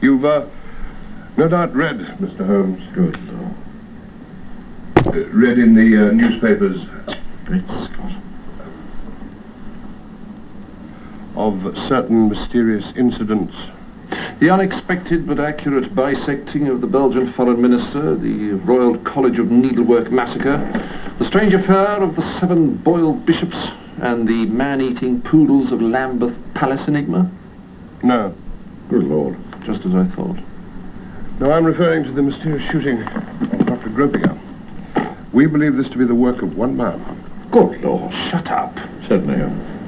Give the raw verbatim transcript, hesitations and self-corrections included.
You've, uh, no doubt read, Mister Holmes. Good Lord. Uh, read in the uh, newspapers. Great Scott. Of certain mysterious incidents. The unexpected but accurate bisecting of the Belgian foreign minister, the Royal College of Needlework massacre, the strange affair of the seven boiled bishops, and the man-eating poodles of Lambeth Palace enigma? No. Good Lord. Just as I thought. No, I'm referring to the mysterious shooting of Doctor Gropinger. We believe this to be the work of one man. Good Lord. Shut up, said Mayor.